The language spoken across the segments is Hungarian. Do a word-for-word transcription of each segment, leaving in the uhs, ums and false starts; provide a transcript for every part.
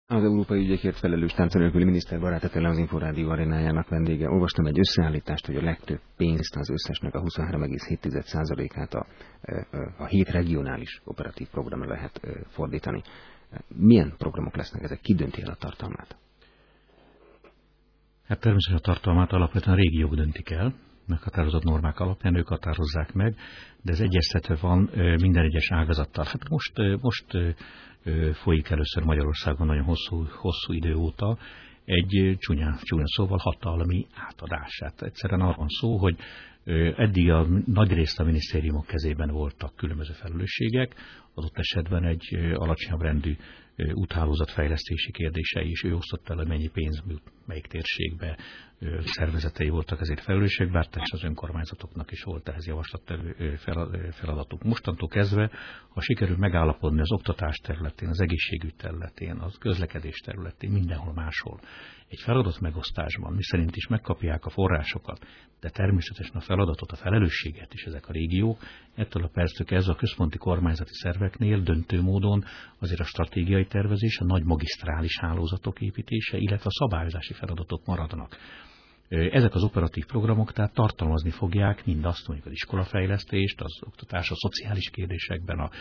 Az európai ügyekért felelős tárca nélküli miniszter Barát Attila az Inforádió arénájának vendége. Olvastam egy összeállítást, hogy a legtöbb pénzt, az összesnek a huszonhárom egész hét százalékát a, a hét regionális operatív programra lehet fordítani. Milyen programok lesznek ezek? Ki dönti el a tartalmát? Hát természetesen a tartalmát alapvetően a régiók döntik el, meghatározott normák alapján ők határozzák meg, de ez egyeztetve van minden egyes ágazattal. Hát most, most folyik először Magyarországon nagyon hosszú, hosszú idő óta egy csúnya, csúnya szóval hatalmi átadás. Hát egyszerűen arról van szó, hogy eddig a nagy részt a minisztériumok kezében voltak különböző felelősségek, adott esetben egy alacsonyabb rendű úthálózatfejlesztési kérdései is, ő osztott el, hogy mennyi pénz melyik térségbe, szervezetei voltak ezért felelősségek, bár természetesen az önkormányzatoknak is volt ehhez javaslattevő feladatuk. Mostantól kezdve, ha sikerül megállapodni az oktatás területén, az egészségügy területén, az közlekedés területén, mindenhol máshol, egy feladat megosztásban, miszerint is megkapják a forrásokat, de természetesen a feladatot, a felelősséget is ezek a régiók, ettől a perctől kezdve a központi kormányzati szerveknél döntő módon azért a stratégiai tervezés, a nagy magisztrális hálózatok építése, illetve a szabályozási feladatok maradnak. Ezek az operatív programok tehát tartalmazni fogják mindazt, mondjuk az iskolafejlesztést, az oktatás, a szociális kérdésekben, a,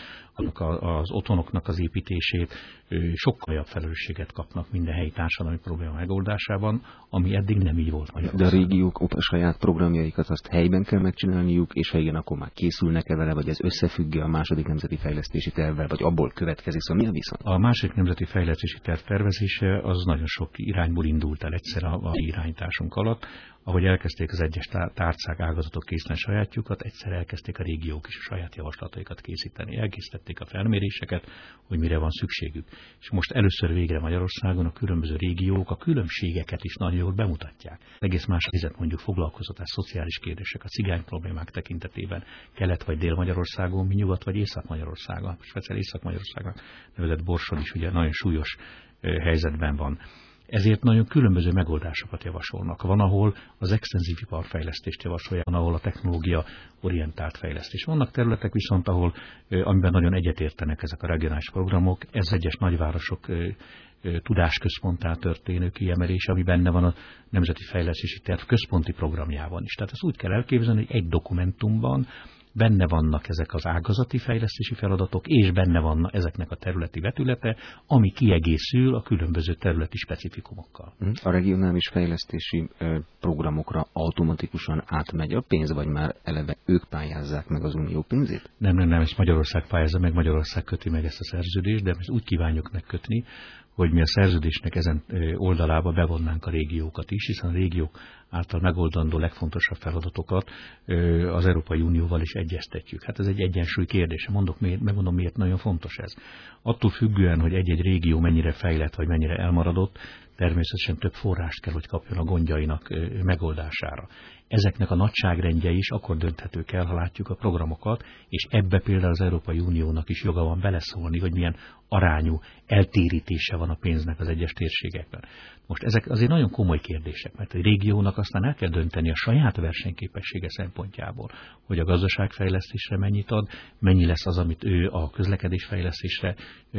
a, az otthonoknak az építését, sokkal jobb felelősséget kapnak minden helyi társadalmi probléma megoldásában, ami eddig nem így volt. De a régiók a saját programjaikat azt helyben kell megcsinálniuk, és ha igen, akkor már készülnek-e vele, vagy ez összefügg a második nemzeti fejlesztési tervvel, vagy abból következik, szóval mi a viszont? A második nemzeti fejlesztési terv tervezése az nagyon sok irányból indult el egyszer a, a irányításunk alatt. Ahogy elkezdték az egyes tárcák, ágazatok készíteni sajátjukat, egyszer elkezdték a régiók is a saját javaslataikat készíteni. Elkészítették a felméréseket, hogy mire van szükségük. És most először végre Magyarországon a különböző régiók a különbségeket is nagyon jól bemutatják. Egész más helyzet mondjuk foglalkoztatás, szociális kérdések, a cigány problémák tekintetében Kelet- vagy Dél-Magyarországon, mi Nyugat- vagy Észak-Magyarországon, speciál Észak-Magyarországnak nevezett Borson is ugye nagyon súlyos helyzetben van. Ezért nagyon különböző megoldásokat javasolnak. Van, ahol az extenzív iparfejlesztést javasolják, van, ahol a technológia orientált fejlesztés. Vannak területek viszont, ahol, amiben nagyon egyetértenek ezek a regionális programok, ez egyes nagyvárosok tudásközponttá történő kiemelése, ami benne van a Nemzeti Fejlesztési Terv központi programjában is. Tehát ezt úgy kell elképzelni, hogy egy dokumentumban benne vannak ezek az ágazati fejlesztési feladatok, és benne van ezeknek a területi vetülete, ami kiegészül a különböző területi specifikumokkal. A regionális fejlesztési programokra automatikusan átmegy a pénz, vagy már eleve ők pályázzák meg az unió pénzét? Nem, nem, nem, ezt Magyarország pályázza meg, Magyarország köti meg ezt a szerződést, de ezt úgy kívánjuk megkötni, hogy mi a szerződésnek ezen oldalába bevonnánk a régiókat is, hiszen a régiók által megoldandó legfontosabb feladatokat az Európai Unióval is egyeztetjük. Hát ez egy egyensúly kérdése. Mondok, miért, megmondom, miért nagyon fontos ez. Attól függően, hogy egy-egy régió mennyire fejlett, vagy mennyire elmaradott, természetesen több forrást kell, hogy kapjon a gondjainak megoldására. Ezeknek a nagyságrendje is akkor dönthetők el, ha látjuk a programokat, és ebbe például az Európai Uniónak is joga van beleszólni, hogy milyen arányú eltérítése van a pénznek az egyes térségekben. Most ezek azért nagyon komoly kérdések, mert a régiónak aztán el kell dönteni a saját versenyképessége szempontjából, hogy a gazdaságfejlesztésre mennyit ad, mennyi lesz az, amit ő a közlekedésfejlesztésre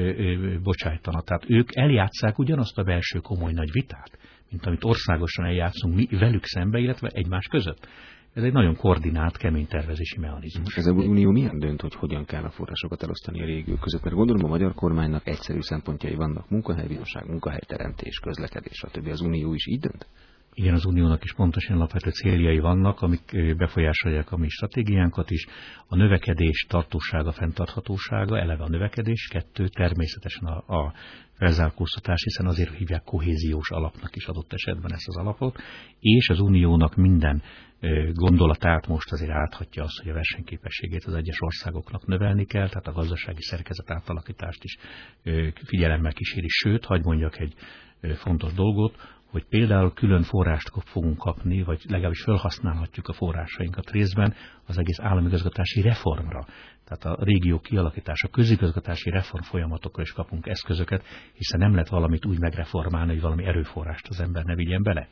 bocsájtana. Tehát ők eljátsszák ugyanazt a belső komoly nagy vitát, mint amit országosan eljátszunk mi velük szembe, illetve egymás között. Ez egy nagyon koordinált, kemény tervezési mechanizmus. Ez a Unió milyen dönt, hogy hogyan kell a forrásokat elosztani a régiók között? Mert gondolom a magyar kormánynak egyszerű szempontjai vannak, munkahelybiztonság, munkahelyteremtés, közlekedés, stb. Az Unió is így dönt? Igen, az Uniónak is pontosan alapvető céljai vannak, amik befolyásolják a mi stratégiánkat is. A növekedés tartósága, fenntarthatósága, eleve a növekedés, kettő, természetesen a, a felzárkóztatás, hiszen azért hívják kohéziós alapnak is adott esetben ezt az alapot, és az Uniónak minden gondolatát most azért áthatja azt, hogy a versenyképességét az egyes országoknak növelni kell, tehát a gazdasági szerkezet átalakítást is figyelemmel kíséri, sőt, hadd mondjak egy fontos dolgot, hogy például külön forrást fogunk kapni, vagy legalábbis felhasználhatjuk a forrásainkat részben az egész államigazgatási reformra. Tehát a régió kialakítása, közigazgatási reform folyamatokra is kapunk eszközöket, hiszen nem lehet valamit úgy megreformálni, hogy valami erőforrást az ember ne vigyen bele.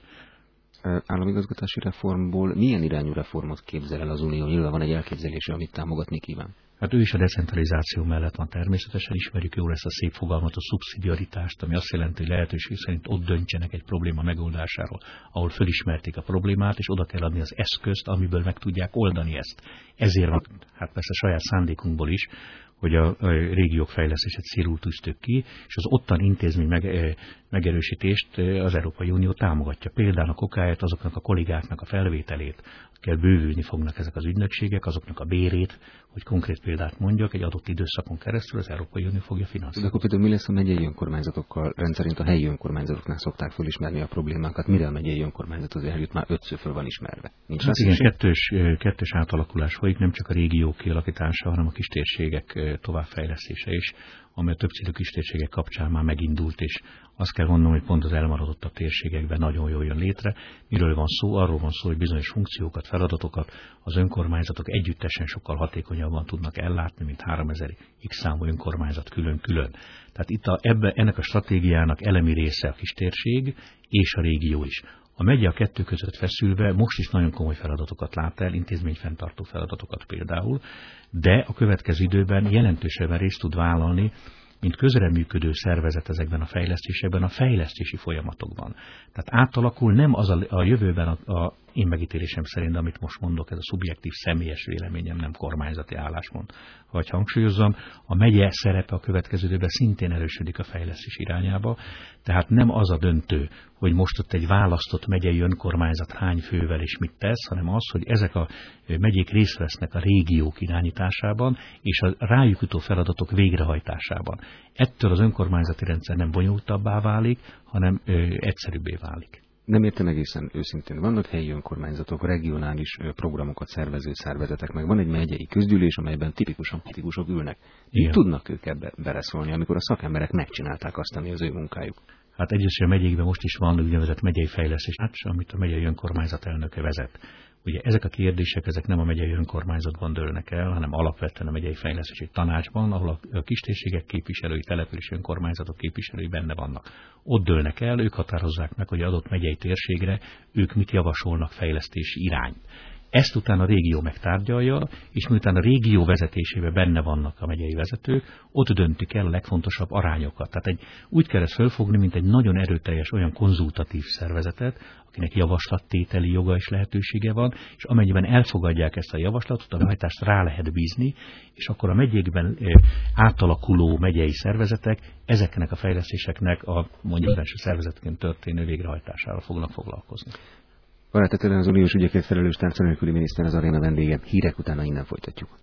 Államigazgatási reformból milyen irányú reformot képzel el az Unió? Nyilván van egy elképzelése, amit támogatni kíván. Hát ő is a decentralizáció mellett van természetesen, ismerjük jól ezt a szép fogalmat, a szubszidiaritást, ami azt jelenti, hogy lehetőség szerint ott döntsenek egy probléma megoldásáról, ahol fölismerték a problémát, és oda kell adni az eszközt, amiből meg tudják oldani ezt. Ezért van, hát persze saját szándékunkból is, hogy a, a régiók fejlesztését célul tűztük ki, és az ottan intézmény meg, megerősítést az Európai Unió támogatja. Például a kokáját, azoknak a kollégáknak a felvételét kell bővülni fognak ezek az ügynökségek, azoknak a bérét, hogy konkrét példát mondjak, egy adott időszakon keresztül az Európai Unió fogja finanszírozni. De akkor például mi lesz a megyei önkormányzatokkal? Rendszerint a helyi önkormányzatoknál szokták fölismerni a problémákat. Mire a megyei önkormányzat azért eljut, már ötször föl van ismerve? Nincs hát igen, kettős, kettős átalakulás folyik, nem csak a régiók kialakítása, hanem a kistérségek továbbfejlesztése is, amely a többcélű kistérségek kapcsán már megindult, és azt kell mondanom, hogy pont az elmaradottabb térségekben nagyon jól jön létre. Miről van szó? Arról van szó, hogy bizonyos funkciókat, feladatokat az önkormányzatok együttesen sokkal hatékonyabban tudnak ellátni, mint háromezer x számú önkormányzat külön-külön. Tehát itt a, ebbe, ennek a stratégiának elemi része a kistérség és a régió is. A megye a kettő között feszülve most is nagyon komoly feladatokat lát el, intézményfenntartó feladatokat például, de a következő időben jelentősebben részt tud vállalni, mint közreműködő szervezet ezekben a fejlesztésekben, a fejlesztési folyamatokban. Tehát átalakul nem az a, a jövőben a, a én megítélésem szerint, amit most mondok, ez a szubjektív személyes véleményem, nem kormányzati álláspont. Hogy hangsúlyozzam, a megye szerepe a következő időben szintén erősödik a fejlesztés irányába, tehát nem az a döntő, hogy most ott egy választott megyei önkormányzat hány fővel és mit tesz, hanem az, hogy ezek a megyék részt vesznek a régiók irányításában és a rájuk jutó feladatok végrehajtásában. Ettől az önkormányzati rendszer nem bonyolultabbá válik, hanem ö, egyszerűbbé válik. Nem értem egészen őszintén. Vannak helyi önkormányzatok, regionális programokat szervező szervezetek, meg van egy megyei közgyűlés, amelyben tipikusan politikusok ülnek. Így tudnak ők ebbe beleszólni, amikor a szakemberek megcsinálták azt, ami az ő munkájuk? Hát egyrészt a megyékben most is van úgynevezett megyei fejlesztés, amit a megyei önkormányzat elnöke vezet. Ugye ezek a kérdések, ezek nem a megyei önkormányzatban dőlnek el, hanem alapvetően a megyei fejlesztési tanácsban, ahol a kistérségek képviselői, települési önkormányzatok képviselői benne vannak. Ott dőlnek el, ők határozzák meg, hogy adott megyei térségre ők mit javasolnak fejlesztési irányt. Ezt utána a régió megtárgyalja, és miután a régió vezetésében benne vannak a megyei vezetők, ott döntik el a legfontosabb arányokat. Tehát egy, úgy kell ezt fölfogni, mint egy nagyon erőteljes olyan konzultatív szervezetet, akinek javaslattételi joga és lehetősége van, és amennyiben elfogadják ezt a javaslatot, a behajtást rá lehet bízni, és akkor a megyékben átalakuló megyei szervezetek ezeknek a fejlesztéseknek a mondjuk első szervezetként történő végrehajtására fognak foglalkozni. Barátetelen az uniós ügyekért felelős tárca nélküli miniszter az aréna vendége. Hírek utána innen folytatjuk.